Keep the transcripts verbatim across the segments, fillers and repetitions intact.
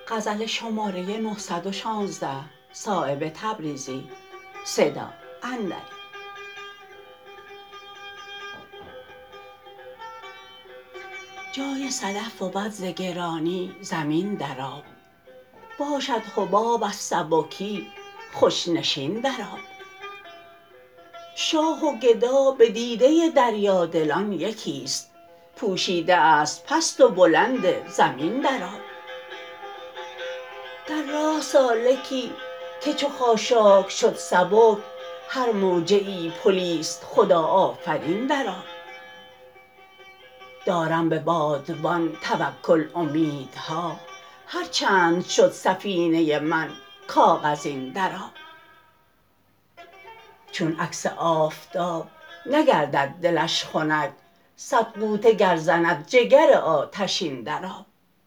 غزل شماره نهصد و شانزده صایب تبریزی صدا اندری جای صدف بود ز گرانی زمین در آب باشد حباب از سبکی خوش نشین در آب شاه و گدا به دیده دریادلان یکی است پوشیده است پست و بلند زمین در آب در راه سالکی که چو خاشاک شد سبک هر موجه ای پلی است خداآفرین در آب دارم به بادبان توکل امیدها هر چند شد سفینه من کاغذین در آب چون عکس آفتاب نگردد دلش خنک صد غوطه گر زند جگر آتشین در آب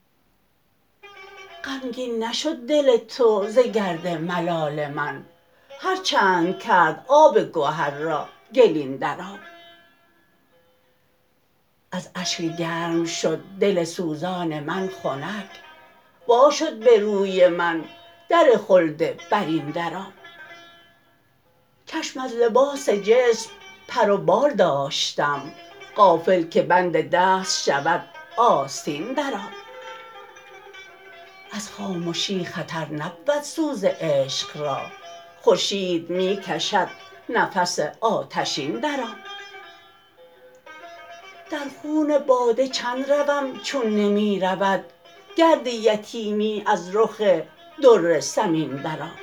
غمگین نشد دل تو ز گرد ملال من هر چند کرد آب گهر را گلین در آب از اشک گرم شد دل سوزان من خنک وا شد به روی من در خلد برین در آب چشم از لباس جسم پر و بال داشتم غافل که بند دست شود آستین در آب از خامشی خطر نبود سوز عشق را خورشید می کشد نفس آتشین در آب در خون باده چند روم چون نمی رود گرد یتیمی از رخ در ثمین در آب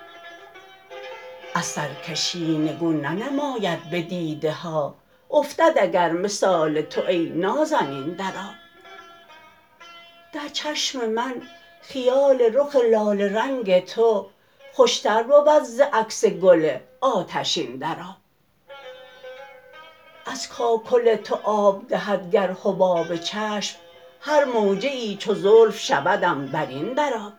از سرکشی نگون ننماید به دیده ها افتد اگر مثال تو ای نازنین در آب در چشم من خیال رخ لاله رنگ تو خوشتر بود ز عکس گل آتشین در آب از کاکل تو آب دهد گر حباب چشم هر موجه ای چو زلف شود عنبرین در آب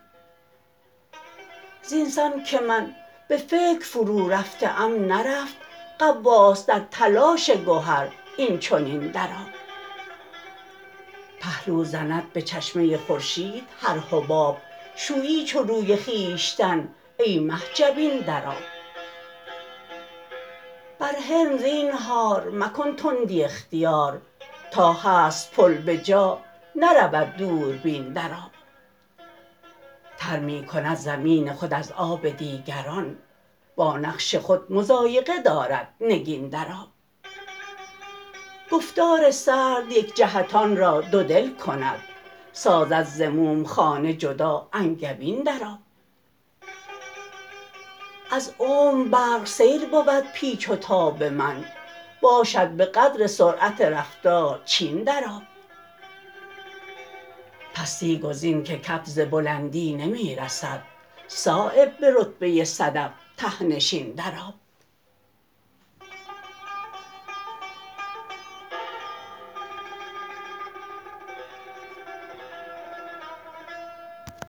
زینسان که من به فکر فرو رفته ام نرفت غواص در تلاش گهر این چنین در آب پهلو زند به چشمه خورشید هر حباب شویی چو روی خویشتن ای مه جبین در آب بر حلم زینهار مکن تندی اختیار تا هست پل به جا نرود دوربین در آب تر می کند زمین خود از آب دیگران با نقش خود مضایقه دارد نگین در آب گفتار سرد یک جهتان را دودل کند سازد ز موم خانه جدا انگبین در آب از عمر برق سیر بود پیچ و تاب من باشد به قدر سرعت رفتار چین در آب پستی گزین که کف ز بلندی نمی رسد صایب به رتبه صدف ته نشین در آب